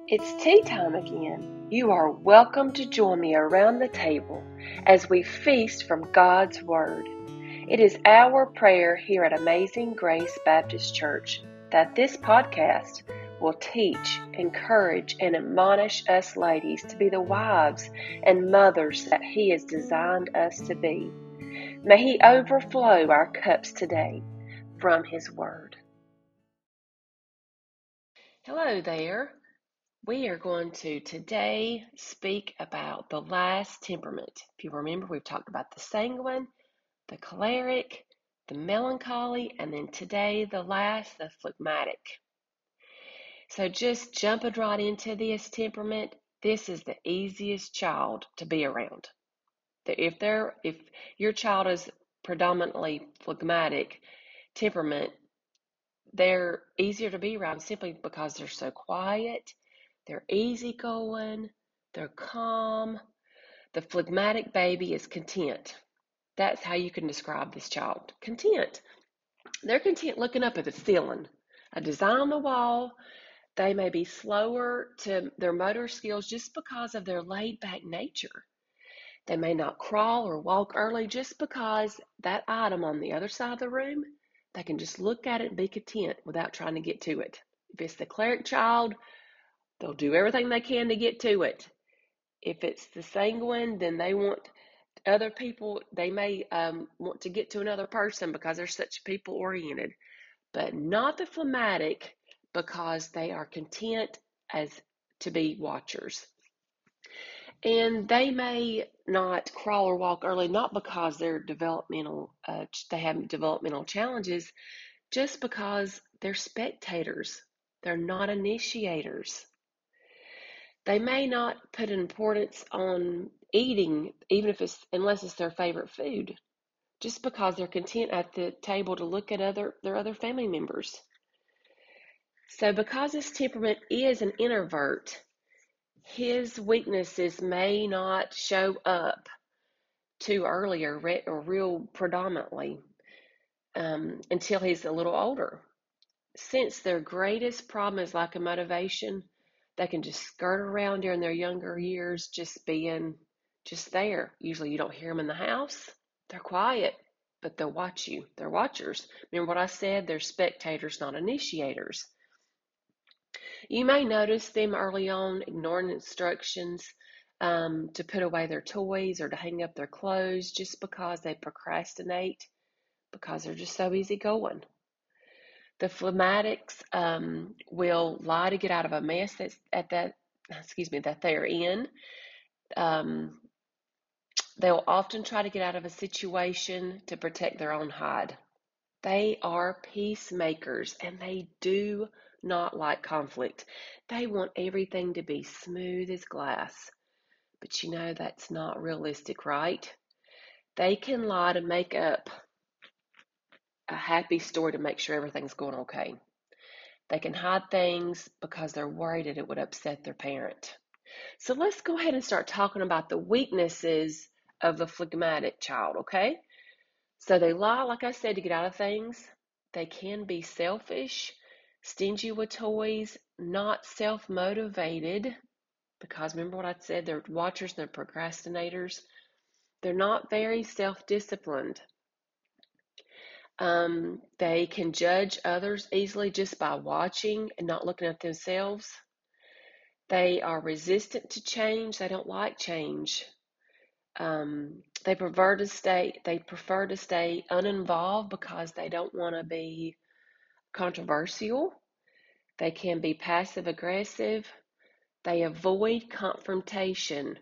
It's tea time again. You are welcome to join me around the table as we feast from God's Word. It is our prayer here at Amazing Grace Baptist Church that this podcast will teach, encourage, and admonish us ladies to be the wives and mothers that He has designed us to be. May He overflow our cups today from His Word. Hello there. We are going to today speak about the last temperament. If you remember, we've talked about the sanguine, the choleric, the melancholy, and then today the last, the phlegmatic. So just jumping right into this temperament, this is the easiest child to be around. If your child is predominantly phlegmatic temperament, they're easier to be around simply because they're so quiet, they're easygoing, they're calm. The phlegmatic baby is content. That's how you can describe this child. Content. They're content looking up at the ceiling, a design on the wall. They may be slower to their motor skills just because of their laid back nature. They may not crawl or walk early just because that item on the other side of the room, they can just look at it and be content without trying to get to it. If it's the cleric child, they'll do everything they can to get to it. If it's the sanguine, then they want other people, they may want to get to another person because they're such people oriented, but not the phlegmatic because they are content as to be watchers. And they may not crawl or walk early, not because they're they have developmental challenges, just because they're spectators. They're not initiators. They may not put importance on eating, unless it's their favorite food, just because they're content at the table to look at their other family members. So because this temperament is an introvert, his weaknesses may not show up too early or real predominantly until he's a little older. Since their greatest problem is lack of motivation, they can just skirt around during their younger years, just being just there. Usually you don't hear them in the house. They're quiet, but they'll watch you. They're watchers. Remember what I said? They're spectators, not initiators. You may notice them early on ignoring instructions to put away their toys or to hang up their clothes just because they procrastinate, because they're just so easygoing. The phlegmatics will lie to get out of a mess that they're in. They'll often try to get out of a situation to protect their own hide. They are peacemakers and they do not like conflict. They want everything to be smooth as glass. But you know that's not realistic, right? They can lie to make up a happy story to make sure everything's going okay. They can hide things because they're worried that it would upset their parent. So let's go ahead and start talking about the weaknesses of the phlegmatic child, okay? So they lie, like I said, to get out of things. They can be selfish, stingy with toys, not self-motivated, because remember what I said, they're watchers, they're procrastinators. They're not very self-disciplined. They can judge others easily just by watching and not looking at themselves. They are resistant to change. They don't like change. They prefer to stay uninvolved because they don't want to be controversial. They can be passive aggressive. They avoid confrontation.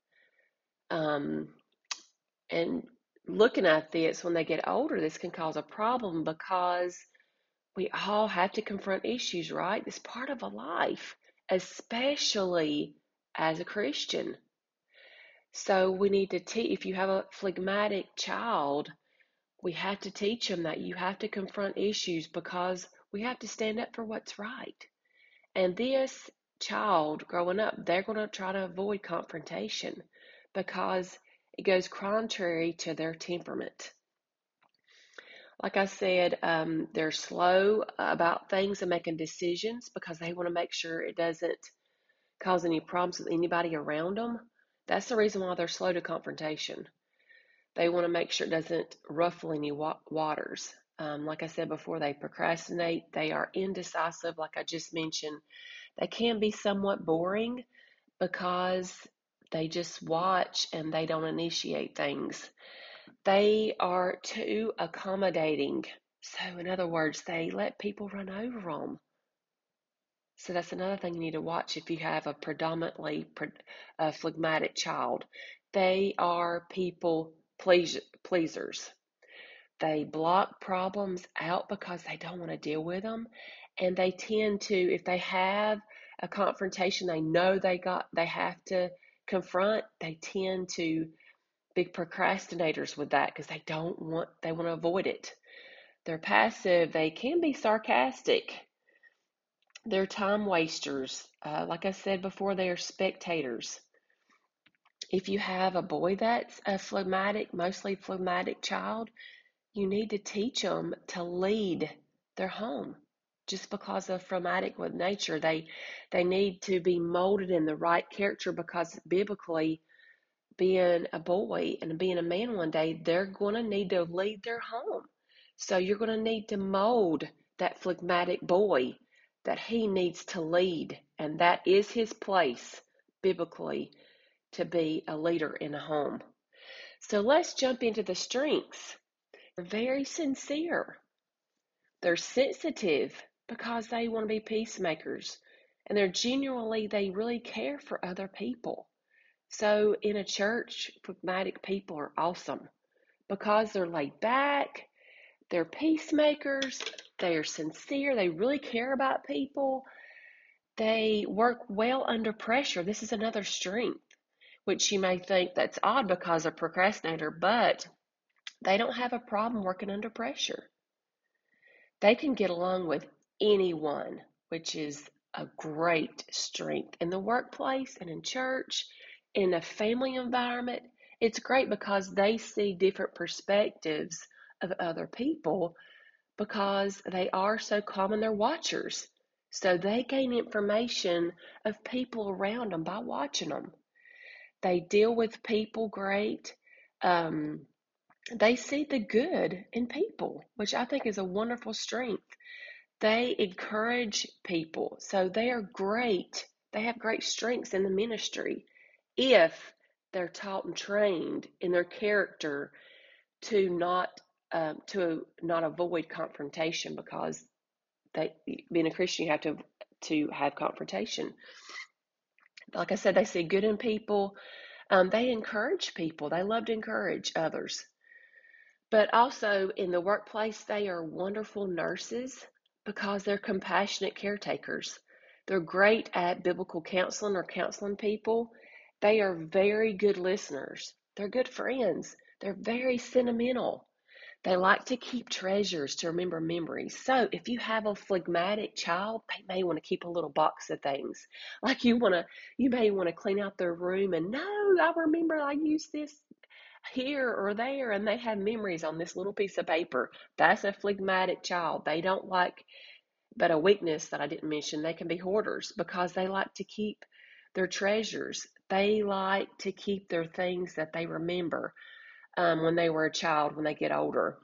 And looking at this, when they get older, this can cause a problem because we all have to confront issues, right? It's part of a life, especially as a Christian. So we need to teach, if you have a phlegmatic child, we have to teach them that you have to confront issues because we have to stand up for what's right. And this child growing up, they're going to try to avoid confrontation because it goes contrary to their temperament. Like I said, they're slow about things and making decisions because they want to make sure it doesn't cause any problems with anybody around them. That's the reason why they're slow to confrontation. They want to make sure it doesn't ruffle any waters. Like I said before, they procrastinate. They are indecisive, like I just mentioned. They can be somewhat boring because they just watch and they don't initiate things. They are too accommodating. So, in other words, they let people run over them. So that's another thing you need to watch if you have a predominantly phlegmatic child. They are people pleasers. They block problems out because they don't want to deal with them. And they tend to, if they have a confrontation they know they have to confront, they tend to be procrastinators with that because they want to avoid it. They're passive. They can be sarcastic. They're time wasters. Like I said before, they are spectators. If you have a boy that's a mostly phlegmatic child, you need to teach them to lead their home. Just because they're phlegmatic with nature, they need to be molded in the right character because biblically, being a boy and being a man one day, they're going to need to lead their home. So you're going to need to mold that phlegmatic boy that he needs to lead. And that is his place, biblically, to be a leader in a home. So let's jump into the strengths. They're very sincere. They're sensitive because they want to be peacemakers. And they really care for other people. So in a church, phlegmatic people are awesome because they're laid back, they're peacemakers, they are sincere, they really care about people, they work well under pressure. This is another strength, which you may think that's odd because they're procrastinator, but they don't have a problem working under pressure. They can get along with anyone, which is a great strength in the workplace and in church, in a family environment. It's great because they see different perspectives of other people because they are so calm and they're watchers. So they gain information of people around them by watching them. They deal with people great. They see the good in people, which I think is a wonderful strength. They encourage people. So they are great. They have great strengths in the ministry if they're taught and trained in their character to not avoid confrontation because being a Christian you have to have confrontation. Like I said, they see good in people. They encourage people. They love to encourage others. But also in the workplace, they are wonderful nurses because they're compassionate caretakers. They're great at biblical counseling or counseling people. They are very good listeners. They're good friends. They're very sentimental. They like to keep treasures to remember memories. So if you have a phlegmatic child, they may want to keep a little box of things. Like you may want to clean out their room and no, I remember I used this here or there and they have memories on this little piece of paper. That's a phlegmatic child. They don't like, but a weakness that I didn't mention, they can be hoarders because they like to keep their treasures. They like to keep their things that they remember when they were a child, when they get older.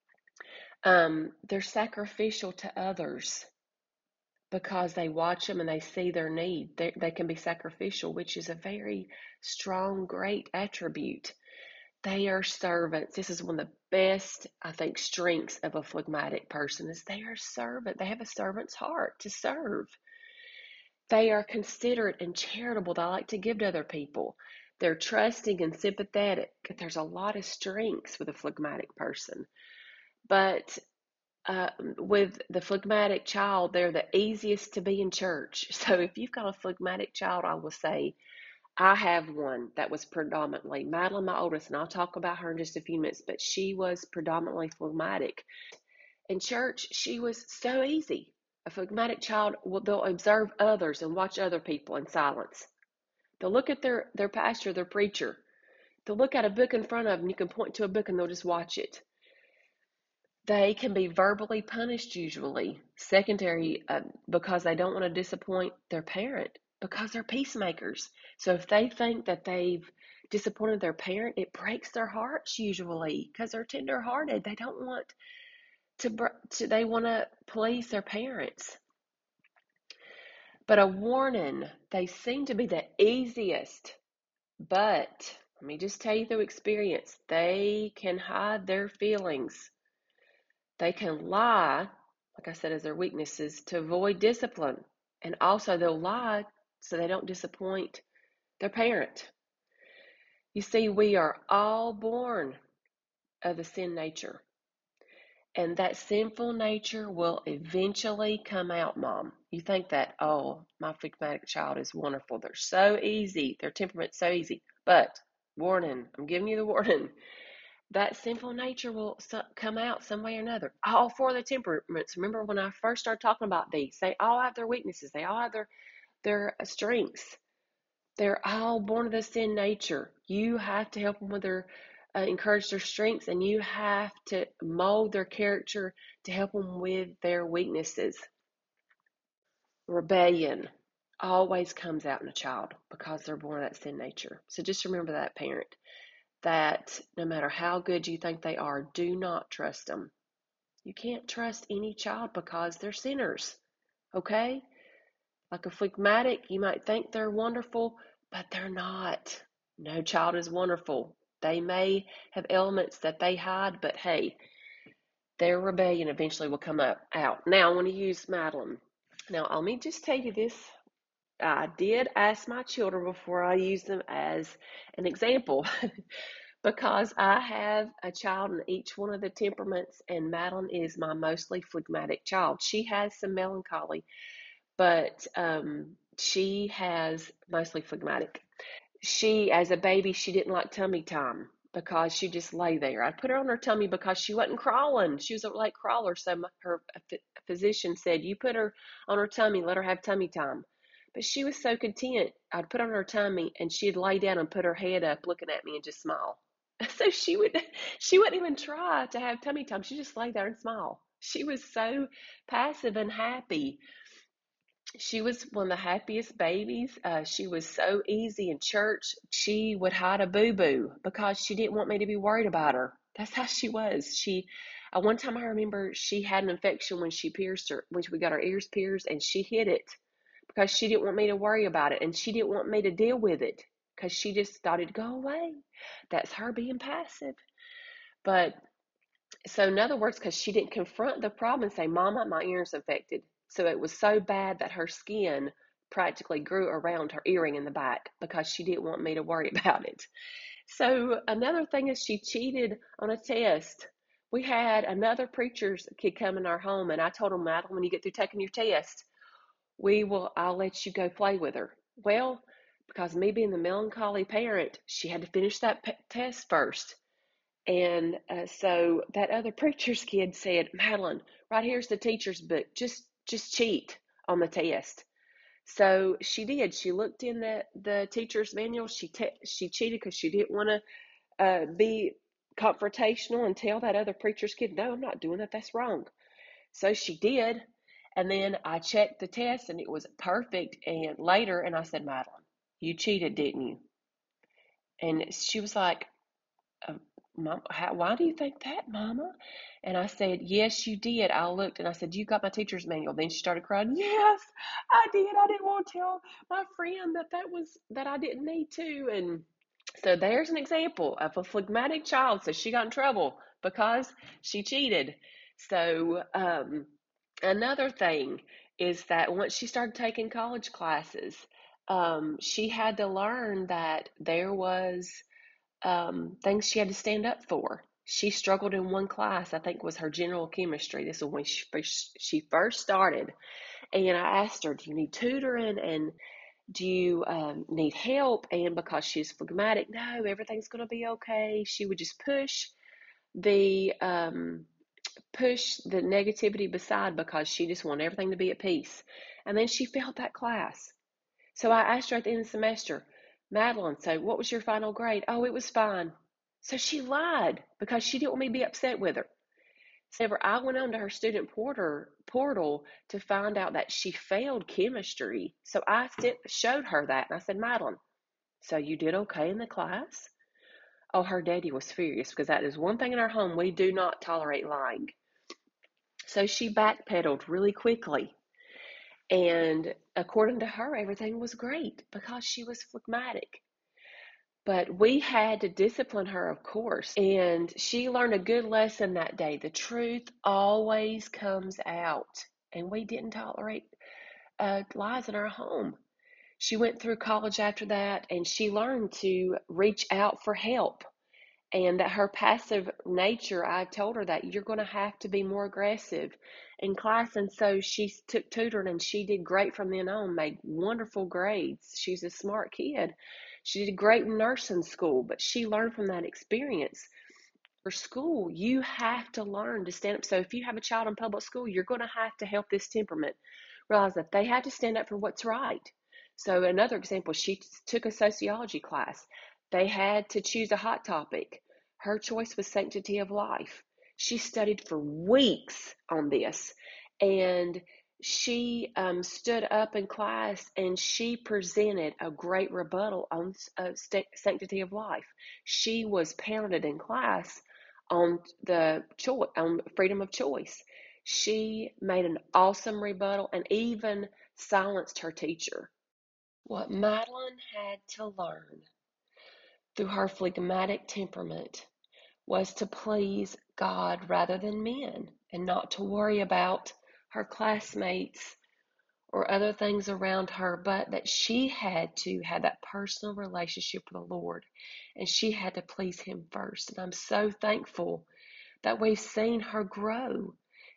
They're sacrificial to others because they watch them and they see their need. They can be sacrificial, which is a very strong, great attribute. They are servants. This is one of the best, I think, strengths of a phlegmatic person is they are servant. They have a servant's heart to serve. They are considerate and charitable. They like to give to other people. They're trusting and sympathetic. There's a lot of strengths with a phlegmatic person. But with the phlegmatic child, they're the easiest to be in church. So if you've got a phlegmatic child, I will say, I have one that was predominantly Madeline, my oldest, and I'll talk about her in just a few minutes, but she was predominantly phlegmatic. In church, she was so easy. A phlegmatic child, they'll observe others and watch other people in silence. They'll look at their pastor, their preacher. They'll look at a book in front of them. You can point to a book and they'll just watch it. They can be verbally punished usually, secondary, because they don't want to disappoint their parent. because they're peacemakers. So if they think that they've disappointed their parent, it breaks their hearts usually because they're tender-hearted. They don't want they want to please their parents. But a warning, they seem to be the easiest. But let me just tell you through experience, they can hide their feelings. They can lie, like I said, as their weaknesses to avoid discipline. And also, they'll lie so they don't disappoint their parent. You see, we are all born of the sin nature. And that sinful nature will eventually come out, Mom. You think that, oh, my phlegmatic child is wonderful. They're so easy. Their temperament's so easy. But, warning, I'm giving you the warning. That sinful nature will come out some way or another. All four of the temperaments. Remember when I first started talking about these, they all have their weaknesses. They all have their strengths. They're all born of the sin nature. You have to help them with encourage their strengths, and you have to mold their character to help them with their weaknesses. Rebellion always comes out in a child because they're born of that sin nature. So just remember that, parent, that no matter how good you think they are, do not trust them. You can't trust any child because they're sinners, okay? Like a phlegmatic, you might think they're wonderful, but they're not. No child is wonderful. They may have elements that they hide, but hey, their rebellion eventually will come out. Now, I want to use Madeline. Now, let me just tell you this. I did ask my children before I use them as an example because I have a child in each one of the temperaments, and Madeline is my mostly phlegmatic child. She has some melancholy, but she has mostly phlegmatic. She, as a baby, she didn't like tummy time because she just lay there. I put her on her tummy because she wasn't crawling. She was a late crawler, so her physician said, you put her on her tummy, let her have tummy time. But she was so content. I'd put her on her tummy, and she'd lay down and put her head up, looking at me, and just smile. So she wouldn't even try to have tummy time. She just lay there and smile. She was so passive and happy. She was one of the happiest babies. She was so easy in church. She would hide a boo-boo because she didn't want me to be worried about her. That's how she was. One time I remember she had an infection when when we got her ears pierced, and she hid it because she didn't want me to worry about it, and she didn't want me to deal with it because she just thought it'd go away. That's her being passive. But so in other words, because she didn't confront the problem and say, Mama, my ear's infected. So it was so bad that her skin practically grew around her earring in the back because she didn't want me to worry about it. So another thing is she cheated on a test. We had another preacher's kid come in our home, and I told him, Madeline, when you get through taking your test, I'll let you go play with her. Well, because me being the melancholy parent, she had to finish that test first. And so that other preacher's kid said, Madeline, right here's the teacher's book. Just cheat on the test. So she did. She looked in the teacher's manual. She cheated because she didn't want to be confrontational and tell that other preacher's kid, no, I'm not doing that. That's wrong. So she did. And then I checked the test, and it was perfect. And later, and I said, Madeline, you cheated, didn't you? And she was like, Mom, why do you think that, Mama? And I said, yes, you did. I looked and I said, you got my teacher's manual. Then she started crying. Yes, I did. I didn't want to tell my friend that I didn't need to. And so there's an example of a phlegmatic child. So she got in trouble because she cheated. So another thing is that once she started taking college classes, she had to learn that there was things she had to stand up for. She struggled in one class, I think it was her general chemistry. This is when she first started. And I asked her, do you need tutoring? And do you need help? And because she's phlegmatic, no, everything's going to be okay. She would just the push the negativity beside because she just wanted everything to be at peace. And then she failed that class. So I asked her at the end of the semester, Madeline, so what was your final grade? Oh, it was fine. So she lied because she didn't want me to be upset with her. However, I went on to her student portal to find out that she failed chemistry. So I showed her that, and I said, Madeline, so you did okay in the class? Oh, her daddy was furious because that is one thing in our home, we do not tolerate lying. So she backpedaled really quickly. And according to her, everything was great because she was phlegmatic. But we had to discipline her, of course. And she learned a good lesson that day. The truth always comes out. And we didn't tolerate lies in our home. She went through college after that, and she learned to reach out for help. And that her passive nature, I told her that you're going to have to be more aggressive in class. And so she took tutoring, and she did great from then on, made wonderful grades. She's a smart kid. She did great in nursing school, but she learned from that experience. For school, you have to learn to stand up. So if you have a child in public school, you're going to have to help this temperament realize that they have to stand up for what's right. So another example, she took a sociology class. They had to choose a hot topic. Her choice was sanctity of life. She studied for weeks on this, and she stood up in class and she presented a great rebuttal on sanctity of life. She was pounded in class on on freedom of choice. She made an awesome rebuttal and even silenced her teacher. What Madeline had to learn through her phlegmatic temperament was to please God rather than men, and not to worry about her classmates or other things around her, but that she had to have that personal relationship with the Lord, and she had to please Him first. And I'm so thankful that we've seen her grow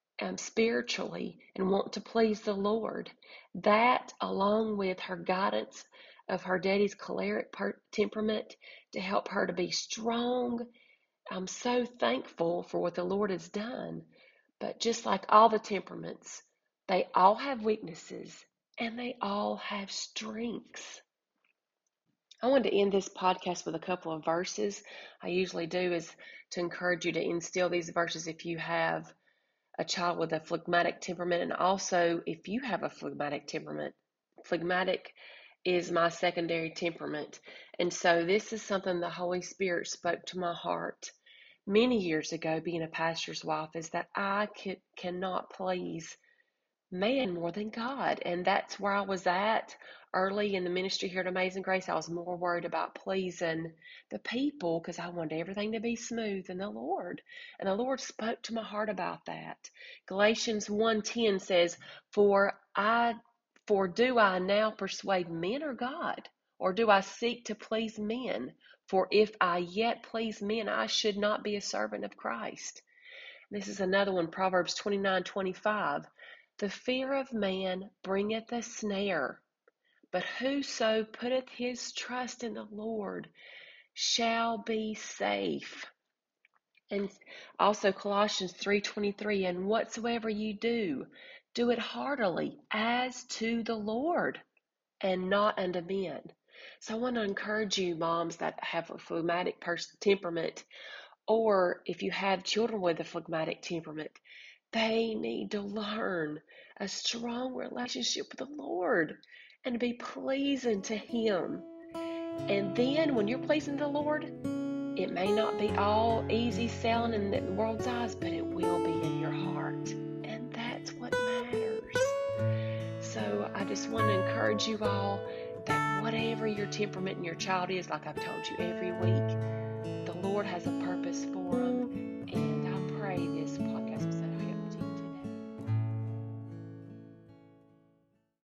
spiritually and want to please the Lord. That, along with her guidance of her daddy's choleric temperament to help her to be strong, I'm so thankful for what the Lord has done. But just like all the temperaments, they all have weaknesses and they all have strengths. I wanted to end this podcast with a couple of verses. I usually do is to encourage you to instill these verses if you have a child with a phlegmatic temperament, and also if you have a phlegmatic temperament. Phlegmatic is my secondary temperament, and so this is something the Holy Spirit spoke to my heart many years ago, being a pastor's wife, is that I cannot please man more than God. And that's where I was at early in the ministry here at Amazing Grace. I was more worried about pleasing the people because I wanted everything to be smooth in the Lord. And the Lord spoke to my heart about that. Galatians 1:10 says, For do I now persuade men or God? Or do I seek to please men? For if I yet please men, I should not be a servant of Christ. This is another one, Proverbs 29:25. The fear of man bringeth a snare, but whoso putteth his trust in the Lord shall be safe. And also Colossians 3:23, and whatsoever you do, do it heartily as to the Lord and not unto men. So I want to encourage you, moms that have a phlegmatic temperament, or if you have children with a phlegmatic temperament, they need to learn a strong relationship with the Lord and be pleasing to Him. And then when you're pleasing the Lord, it may not be all easy sailing in the world's eyes, but it will be in your heart. And that's what matters. So I just want to encourage you all that whatever your temperament and your child is, like I've told you every week, the Lord has a purpose for them.